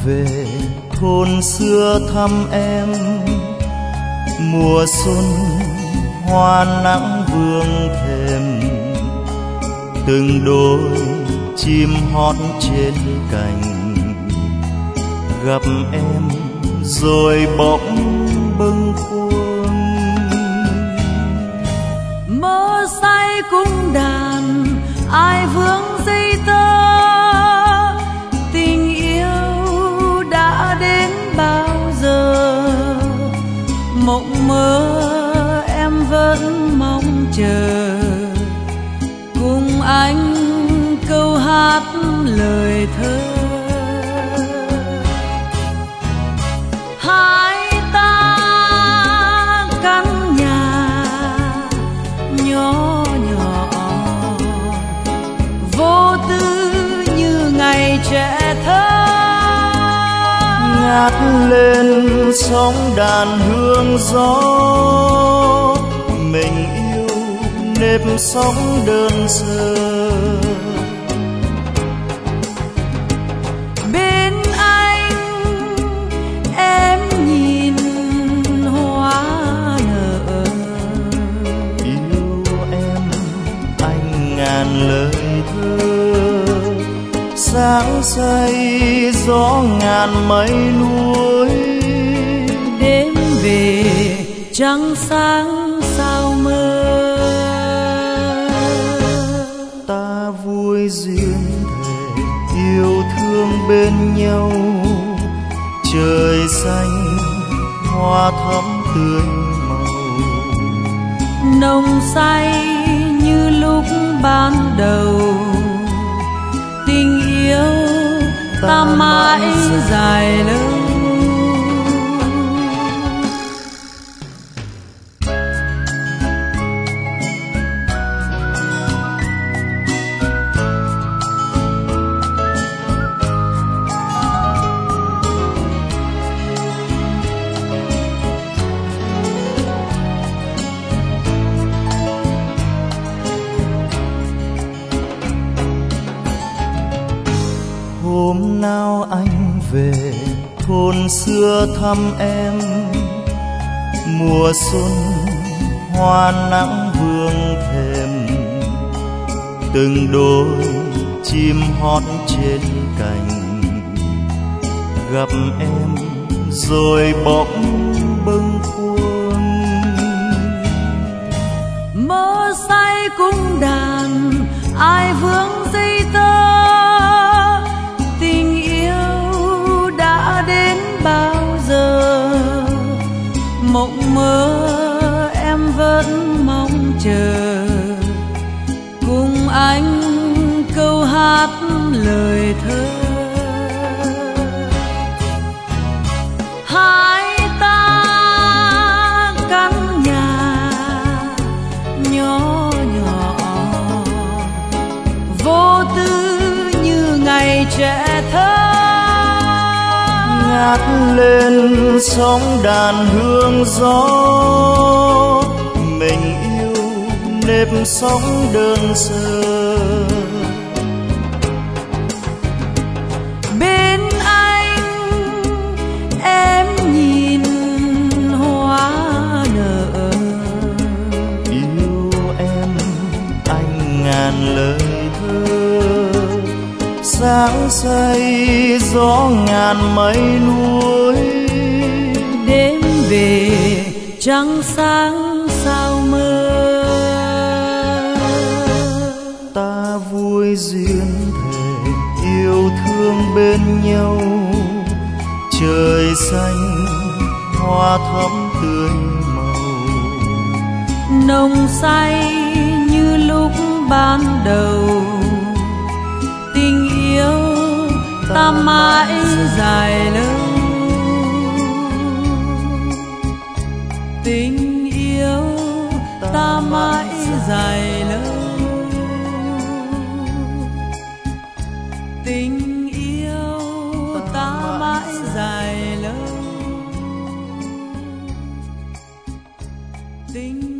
về thôn xưa thăm em. Mùa xuân hoa nắng vương thềm, từng đôi chim hót trên cành. Gặp em rồi bỗng bâng khuâng. Mơ say cung đàn ai vướng dây tơ, tình yêu đã đến bao giờ. Mộng mơ em vẫn mong chờ, cùng anh câu hát lời thơ. Hai ta căn nhà nhỏ nhỏ, vô tư như ngày trẻ thơ. Ngát lên sóng đàn hương gió, mình yêu nếp sống đơn sơ. Bên anh em nhìn hoa nở, yêu em anh ngàn lời thơ. Sáng say gió ngàn mây núi, đêm về trăng sáng sao mơ. Ta vui duyên thề yêu thương bên nhau, trời xanh hoa thắm tươi màu. Nồng say như lúc ban đầu, tình yêu ta mãi dài lâu. Hôm nào anh về thôn xưa thăm em. Mùa xuân hoa nắng vương thềm, từng đôi chim hót trên cành. Gặp em rồi bỗng bâng khuâng. Mơ say cung đàn ai vướng dây tơ, tình yêu đã đến bao giờ. Mộng mơ em vẫn mong chờ, cùng anh câu hát lời thơ. Hai ta căn nhà nhỏ nhỏ, vô tư như ngày trẻ thơ. Ngát lên sóng đàn hương gió, mình yêu nếp sống đơn sơ. Bên anh em nhìn hoa nở, yêu em anh ngàn lời thơ. Sáng say gió ngàn mây núi, đêm về trăng sáng sao mơ. Ta vui duyên thề yêu thương bên nhau, trời xanh hoa thắm tươi màu. Nồng say như lúc ban đầu, tình yêu ta mãi dài lâu. Tình yêu ta mãi dài lâu. Tình yêu ta mãi dài lâu. Tình